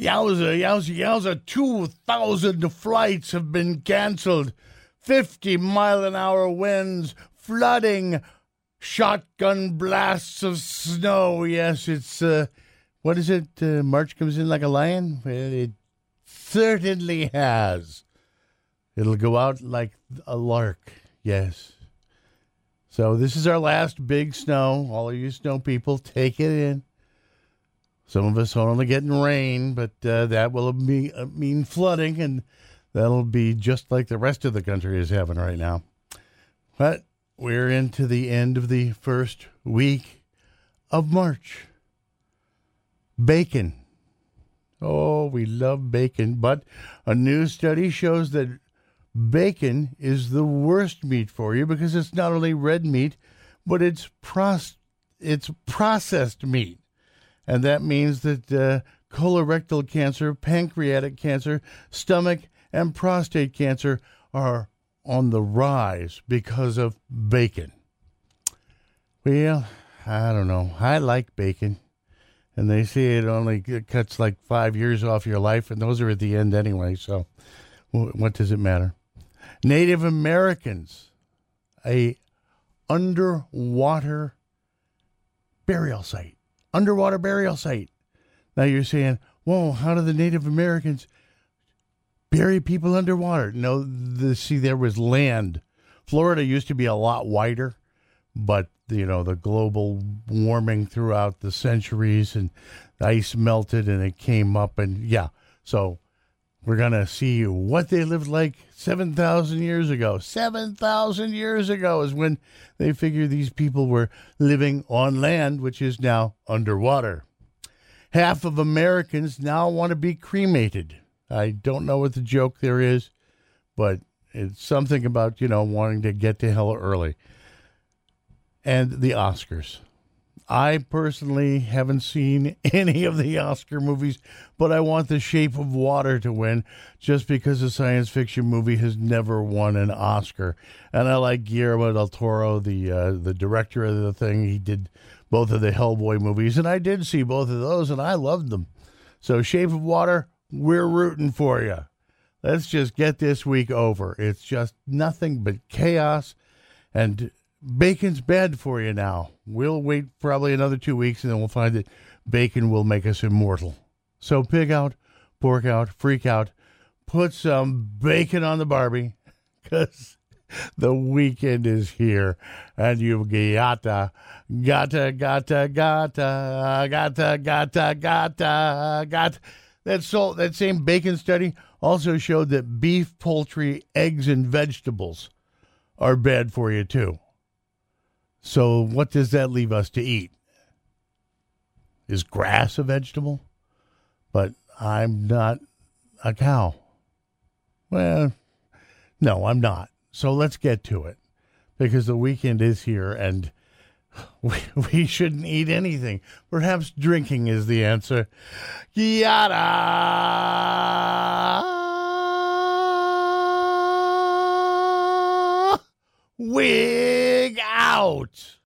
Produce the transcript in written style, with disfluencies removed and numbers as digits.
Yowza, yowza, yowza. 2,000 flights have been canceled. 50-mile-an-hour winds, flooding, shotgun blasts of snow. Yes, it's, what is it? March comes in like a lion? Well, it certainly has. It'll go out like a lark. Yes. So this is our last big snow. All of you snow people, take it in. Some of us are only getting rain, but that will mean flooding, and that'll be just like the rest of the country is having right now. But we're into the end of the first week of March. Bacon. Oh, we love bacon, but a new study shows that bacon is the worst meat for you because it's not only red meat, but it's processed meat. And that means that colorectal cancer, pancreatic cancer, stomach, and prostate cancer are on the rise because of bacon. Well, I don't know. I like bacon. And they say it only cuts like 5 years off your life, and those are at the end anyway, so what does it matter? Native Americans, a underwater burial site. Underwater burial site. Now you're saying, whoa, how do the Native Americans bury people underwater? No, there was land. Florida used to be a lot wider, but, the global warming throughout the centuries and the ice melted and it came up and, so we're going to see what they lived like 7,000 years ago. 7,000 years ago is when they figured these people were living on land, which is now underwater. Half of Americans now want to be cremated. I don't know what the joke there is, but it's something about, wanting to get to hell early. And the Oscars. I personally haven't seen any of the Oscar movies, but I want The Shape of Water to win just because a science fiction movie has never won an Oscar. And I like Guillermo del Toro, the director of the thing. He did both of the Hellboy movies, and I did see both of those, and I loved them. So Shape of Water, we're rooting for you. Let's just get this week over. It's just nothing but chaos, and bacon's bad for you now. We'll wait probably another 2 weeks, and then we'll find that bacon will make us immortal. So pig out, pork out, freak out. Put some bacon on the Barbie, because the weekend is here, and you've gotta. That same bacon study also showed that beef, poultry, eggs, and vegetables are bad for you, too. So what does that leave us to eat? Is grass a vegetable? But I'm not a cow. Well, no, I'm not. So let's get to it, because the weekend is here and we shouldn't eat anything. Perhaps drinking is the answer. Yada! Wig out!